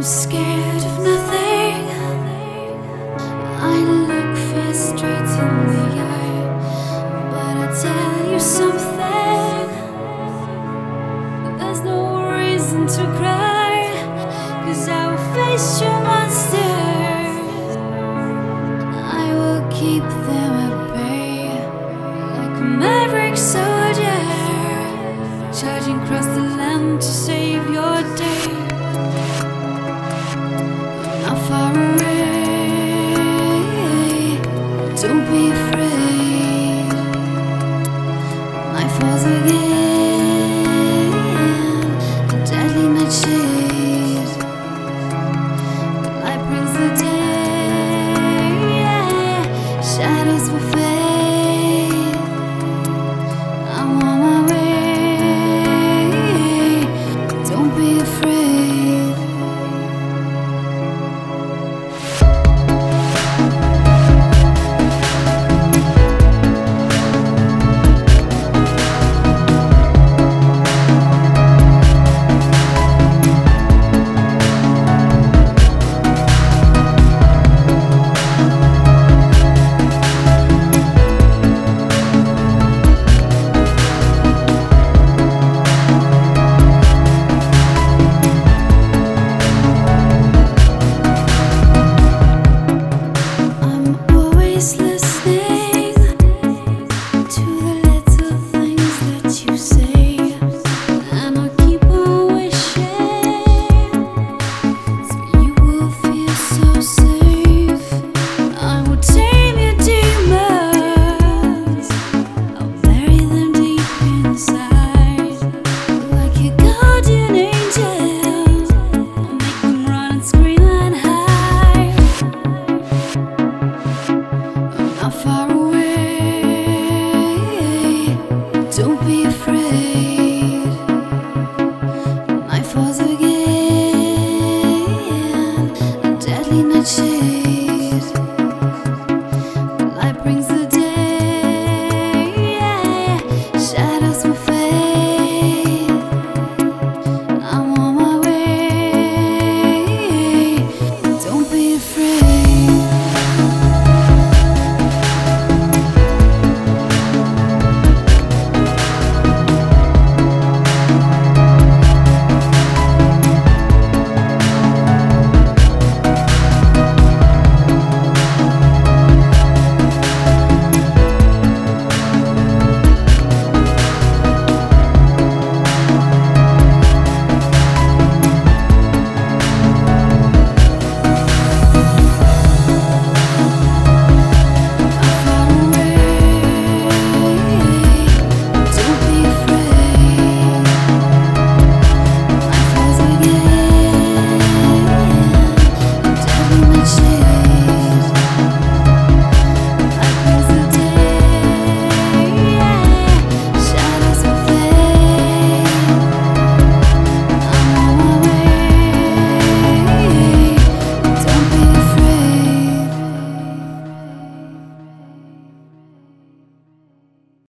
scared of nothing. I look fast straight in the eye, but I tell you something. There's no reason to cry, 'cause I will face your monsters. I will keep them at bay, like a maverick soldier, charging across the land to save your day. Not far away, don't be afraid. Night falls again, a deadly night.